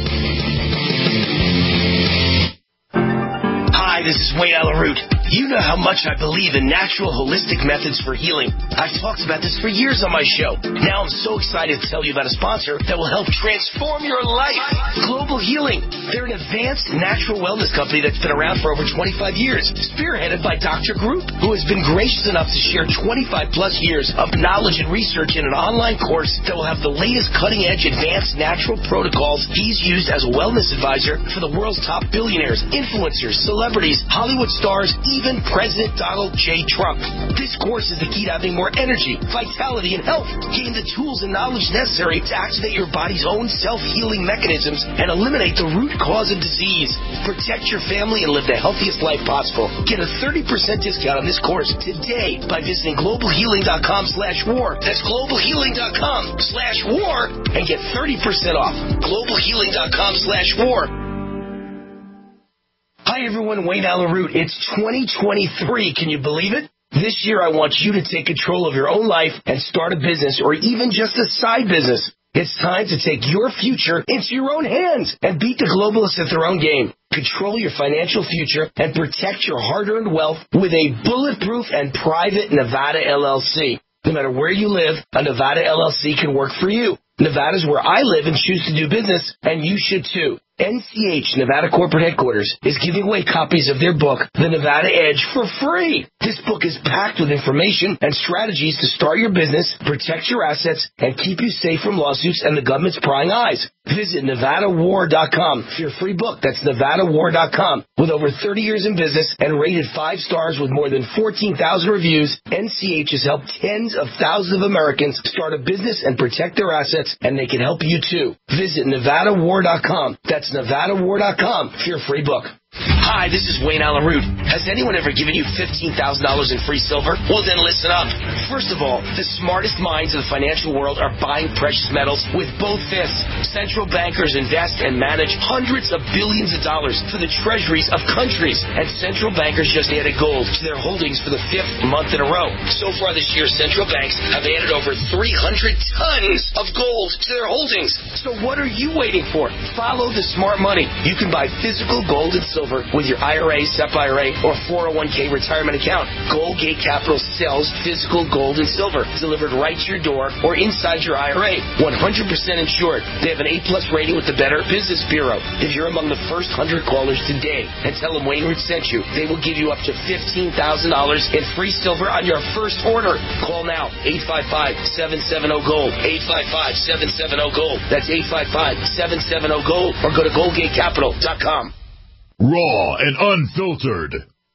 Hi, this is Wayne Alaroot. You know how much I believe in natural, holistic methods for healing. I've talked about this for years on my show. Now I'm so excited to tell you about a sponsor that will help transform your life. Global Healing. They're an advanced natural wellness company that's been around for over twenty-five years, spearheaded by Doctor Group, who has been gracious enough to share twenty-five plus years of knowledge and research in an online course that will have the latest cutting-edge advanced natural protocols he's used as a wellness advisor for the world's top billionaires, influencers, celebrities, Hollywood stars, even President Donald J. Trump. This course is the key to having more energy, vitality, and health. Gain the tools and knowledge necessary to activate your body's own self-healing mechanisms and eliminate the root cause of disease. Protect your family and live the healthiest life possible. Get a thirty percent discount on this course today by visiting global healing dot com slash war. That's global healing dot com slash war and get thirty percent off. global healing dot com slash war. Hi everyone, Wayne Alaroot. It's twenty twenty-three. Can you believe it? This year I want you to take control of your own life and start a business or even just a side business. It's time to take your future into your own hands and beat the globalists at their own game. Control your financial future and protect your hard-earned wealth with a bulletproof and private Nevada L L C. No matter where you live, a Nevada L L C can work for you. Nevada's where I live and choose to do business, and you should too. N C H, Nevada Corporate Headquarters, is giving away copies of their book, The Nevada Edge, for free. This book is packed with information and strategies to start your business, protect your assets, and keep you safe from lawsuits and the government's prying eyes. Visit Nevada War dot com for your free book. That's Nevada War dot com. With over thirty years in business and rated five stars with more than fourteen thousand reviews, N C H has helped tens of thousands of Americans start a business and protect their assets, and they can help you too. Visit Nevada War dot com. That's Nevada War dot com for your free book. Hi, this is Wayne Alaroot. Has anyone ever given you fifteen thousand dollars in free silver? Well, then listen up. First of all, the smartest minds of the financial world are buying precious metals with both fists. Central bankers invest and manage hundreds of billions of dollars for the treasuries of countries. And central bankers just added gold to their holdings for the fifth month in a row. So far this year, central banks have added over three hundred tons of gold to their holdings. So what are you waiting for? Follow the smart money. You can buy physical gold and silver with your I R A, S E P I R A, or four oh one k retirement account. Goldgate Capital sells physical gold and silver delivered right to your door or inside your I R A. one hundred percent insured. They have an A plus rating with the Better Business Bureau. If you're among the first one hundred callers today and tell them Wayne Root sent you, they will give you up to fifteen thousand dollars in free silver on your first order. Call now, eight five five, seven seven zero, GOLD, eight five five, seven seven zero, GOLD. That's eight five five, seven seven zero, GOLD, or go to goldgate capital dot com. Raw and unfiltered.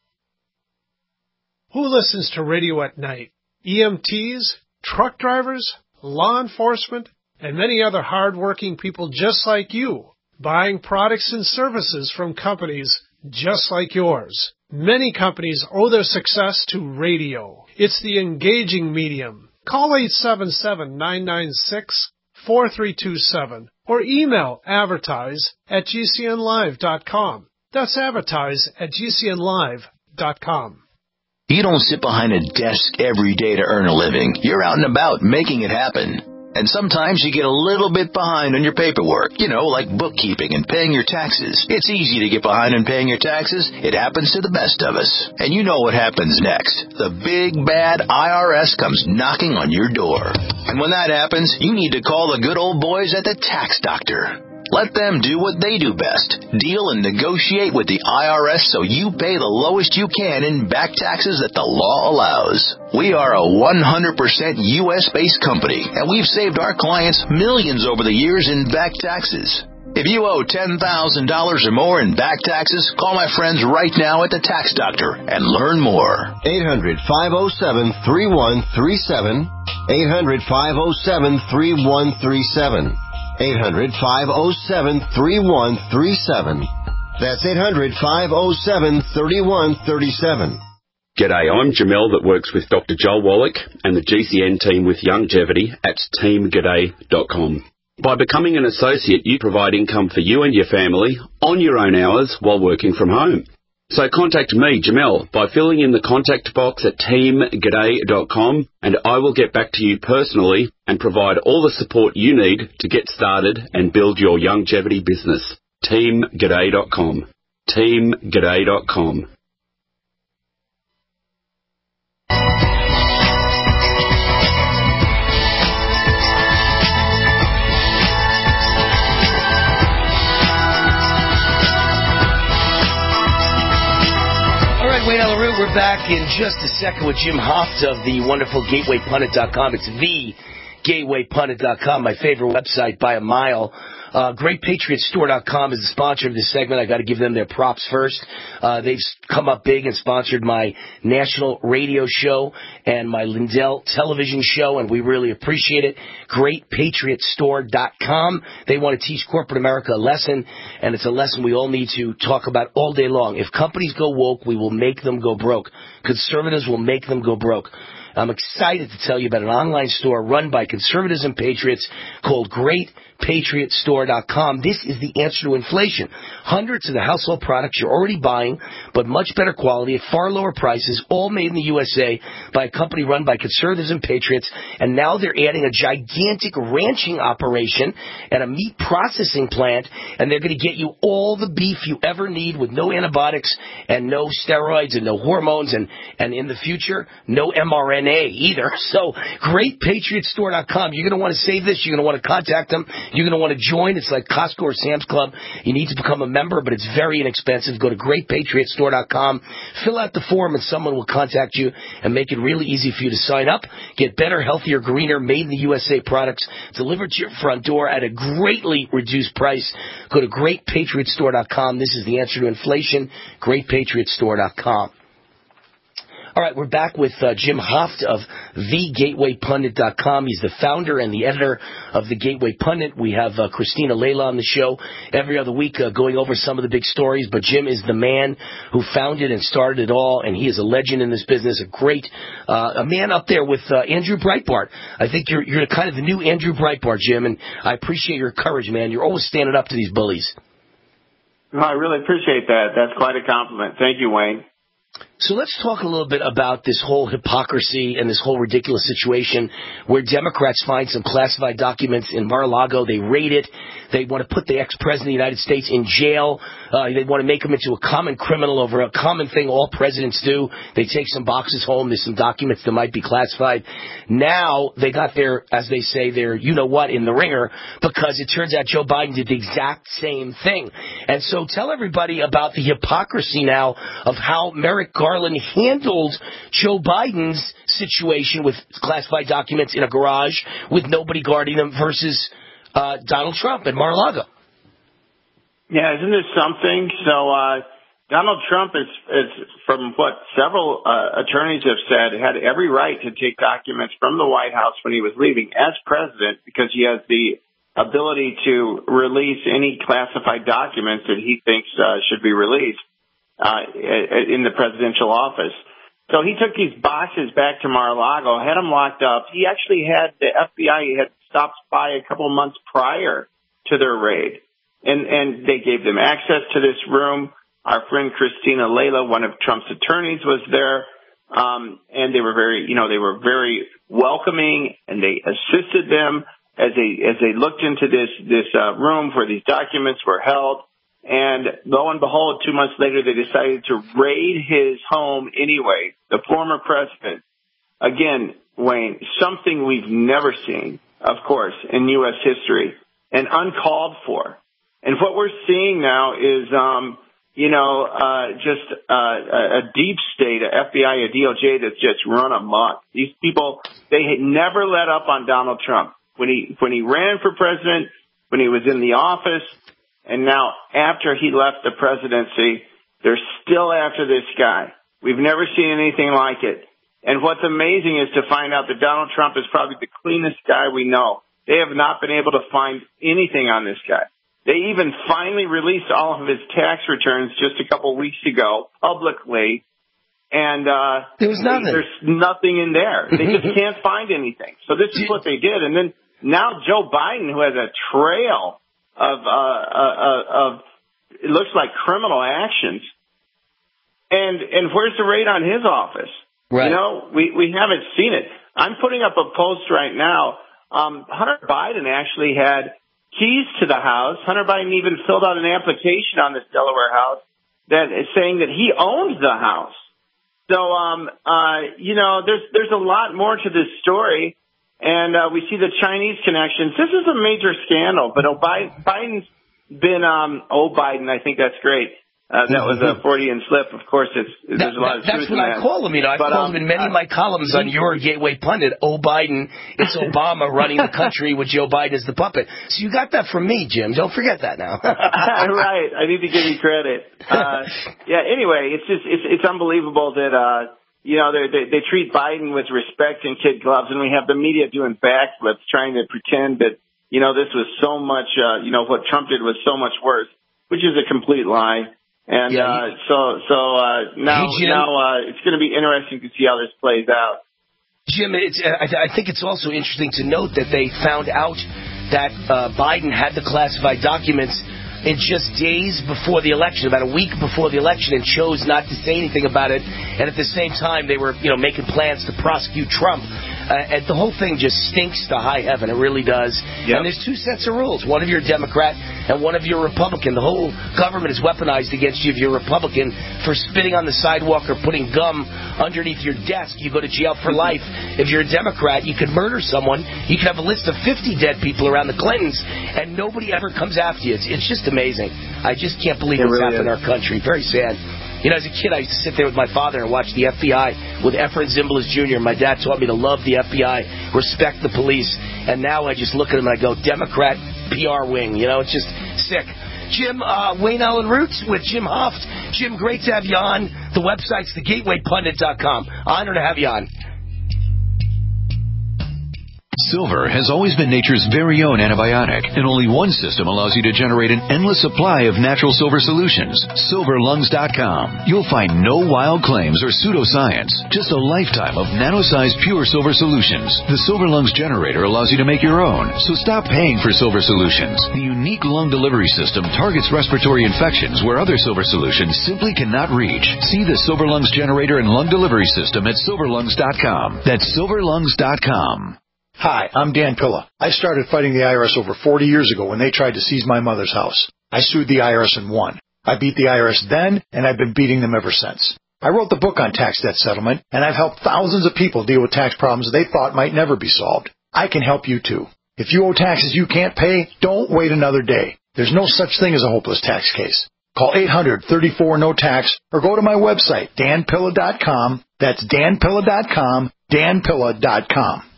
Who listens to radio at night? E M Ts, truck drivers, law enforcement, and many other hard-working people just like you, buying products and services from companies just like yours. Many companies owe their success to radio. It's the engaging medium. Call eight seven seven, nine nine six, four three two seven or email advertise at g c n live dot com. That's advertise at G C N live dot com. You don't sit behind a desk every day to earn a living. You're out and about making it happen. And sometimes you get a little bit behind on your paperwork, you know, like bookkeeping and paying your taxes. It's easy to get behind on paying your taxes. It happens to the best of us. And you know what happens next. The big, bad I R S comes knocking on your door. And when that happens, you need to call the good old boys at the Tax Doctor. Let them do what they do best. Deal and negotiate with the I R S so you pay the lowest you can in back taxes that the law allows. We are a one hundred percent U S-based company, and we've saved our clients millions over the years in back taxes. If you owe ten thousand dollars or more in back taxes, call my friends right now at the Tax Doctor and learn more. eight hundred, five oh seven, three one three seven. eight hundred, five oh seven, three one three seven. eight hundred, five oh seven, three one three seven. That's eight hundred, five oh seven, three one three seven. G'day, I'm Jamel that works with Doctor Joel Wallach and the G C N team with Longevity at team g'day dot com. By becoming an associate, you provide income for you and your family on your own hours while working from home. So contact me, Jamel, by filling in the contact box at team g'day dot com, and I will get back to you personally and provide all the support you need to get started and build your longevity business. team g'day dot com. team g'day dot com. Wayne Allyn Root, we're back in just a second with Jim Hoft of the wonderful gateway pundit dot com. It's the gateway pundit dot com, my favorite website by a mile. Uh, great patriot store dot com is the sponsor of this segment. I got to give them their props first. Uh, they've come up big and sponsored my national radio show and my Lindell television show, and we really appreciate it. great patriot store dot com. They want to teach corporate America a lesson, and it's a lesson we all need to talk about all day long. If companies go woke, we will make them go broke. Conservatives will make them go broke. I'm excited to tell you about an online store run by conservatives and patriots called great patriot store dot com. This is the answer to inflation. Hundreds of the household products you're already buying, but much better quality at far lower prices, all made in the U S A by a company run by conservatives and patriots. And now they're adding a gigantic ranching operation and a meat processing plant, and they're going to get you all the beef you ever need with no antibiotics and no steroids and no hormones, and, and in the future, no M R N A either. So, great patriot store dot com. You're going to want to save this. You're going to want to contact them. You're going to want to join. It's like Costco or Sam's Club. You need to become a member, but it's very inexpensive. Go to great patriot store dot com. Fill out the form, and someone will contact you and make it really easy for you to sign up. Get better, healthier, greener, made in the U S A products delivered to your front door at a greatly reduced price. Go to great patriot store dot com. This is the answer to inflation. great patriot store dot com. All right, we're back with uh, Jim Hoft of the gateway pundit dot com. He's the founder and the editor of The Gateway Pundit. We have uh, Christina Layla on the show every other week uh, going over some of the big stories, but Jim is the man who founded and started it all, and he is a legend in this business, a great uh, a man up there with uh, Andrew Breitbart. I think you're you're kind of the new Andrew Breitbart, Jim, and I appreciate your courage, man. You're always standing up to these bullies. Well, I really appreciate that. That's quite a compliment. Thank you, Wayne. So let's talk a little bit about this whole hypocrisy and this whole ridiculous situation where Democrats find some classified documents in Mar-a-Lago. They raid it. They want to put the ex-president of the United States in jail. Uh, they want to make him into a common criminal over a common thing all presidents do. They take some boxes home. There's some documents that might be classified. Now they got their, as they say, their you-know-what in the ringer because it turns out Joe Biden did the exact same thing. And so tell everybody about the hypocrisy now of how Merrick Garland handled Joe Biden's situation with classified documents in a garage with nobody guarding them versus uh, Donald Trump at Mar-a-Lago. Yeah, isn't this something? So uh, Donald Trump is, is, from what several uh, attorneys have said, had every right to take documents from the White House when he was leaving as president because he has the ability to release any classified documents that he thinks uh, should be released uh, in the presidential office. So he took these boxes back to Mar-a-Lago, had them locked up. He actually had the F B I had stopped by a couple of months prior to their raid, and and they gave them access to this room. Our friend Christina Layla, one of Trump's attorneys, was there. Um, and they were very, you know, they were very welcoming, and they assisted them as they, as they looked into this, this, uh, room where these documents were held. And lo and behold, two months later, they decided to raid his home anyway, the former president. Again, Wayne, something we've never seen, of course, in U S history, and uncalled for. And what we're seeing now is, um, you know, uh, just uh, a deep state, a F B I, a D O J that's just run amok. These people, they had never let up on Donald Trump. When he, when he ran for president, when he was in the office, and now after he left the presidency, they're still after this guy. We've never seen anything like it. And what's amazing is to find out that Donald Trump is probably the cleanest guy we know. They have not been able to find anything on this guy. They even finally released all of his tax returns just a couple weeks ago publicly, and uh, there was nothing. There's nothing in there. They just can't find anything. So this is what they did. And then now Joe Biden, who has a trail of uh, uh, of it looks like criminal actions, and and where's the raid on his office? Right. You know, we we haven't seen it. I'm putting up a post right now. Um, Hunter Biden actually had keys to the house. Hunter Biden even filled out an application on this Delaware house that is saying that he owns the house. So, um, uh, you know, there's, there's a lot more to this story. And, uh, we see the Chinese connections. This is a major scandal, but oh, Biden's been, um, oh, Biden, I think that's great. Uh, that was a Freudian slip. Of course, it's, there's that, a lot of That's truth what in I that. call him. You know, I've but, called um, him in many of my columns on your Gateway Pundit, oh, Biden, it's Obama running the country with Joe Biden as the puppet. So you got that from me, Jim. Don't forget that now. Right. I need to give you credit. Uh, yeah, anyway, it's just, it's, it's unbelievable that, uh, you know, they, they, they treat Biden with respect and kid gloves, and we have the media doing backflips trying to pretend that, you know, this was so much, uh, you know, what Trump did was so much worse, which is a complete lie. And, yeah, uh, so, so, uh, now, hey, Jim, now, uh, it's going to be interesting to see how this plays out. Jim, it's, I, I think it's also interesting to note that they found out that, uh, Biden had the classified documents in just days before the election, about a week before the election, and chose not to say anything about it. And at the same time, they were, you know, making plans to prosecute Trump. Uh, and the whole thing just stinks to high heaven. It really does. Yep. And there's two sets of rules. One of you're a Democrat and one of you're a Republican. The whole government is weaponized against you if you're a Republican for spitting on the sidewalk or putting gum underneath your desk. You go to jail for life. If you're a Democrat, you could murder someone. You could have a list of fifty dead people around the Clintons, and nobody ever comes after you. It's, it's just amazing. I just can't believe it what's really happened in our country. Very sad. You know, as a kid, I used to sit there with my father and watch the F B I with Efren Zimbalist Junior My dad taught me to love the F B I, respect the police, and now I just look at him and I go, Democrat P R wing. You know, it's just sick. Jim, uh, Wayne Allen Roots with Jim Hoft. Jim, great to have you on. The website's the gateway pundit dot com. Honored to have you on. Silver has always been nature's very own antibiotic, and only one system allows you to generate an endless supply of natural silver solutions. silver lungs dot com. You'll find no wild claims or pseudoscience, just a lifetime of nano-sized pure silver solutions. The Silver Lungs generator allows you to make your own, so stop paying for silver solutions. The unique lung delivery system targets respiratory infections where other silver solutions simply cannot reach. See the Silver Lungs generator and lung delivery system at silver lungs dot com. That's silver lungs dot com. Hi, I'm Dan Pilla. I started fighting the I R S over forty years ago when they tried to seize my mother's house. I sued the I R S and won. I beat the I R S then, and I've been beating them ever since. I wrote the book on tax debt settlement, and I've helped thousands of people deal with tax problems they thought might never be solved. I can help you too. If you owe taxes you can't pay, don't wait another day. There's no such thing as a hopeless tax case. Call eight hundred, thirty-four, no tax or go to my website, dan pilla dot com. That's dan pilla dot com, dan pilla dot com.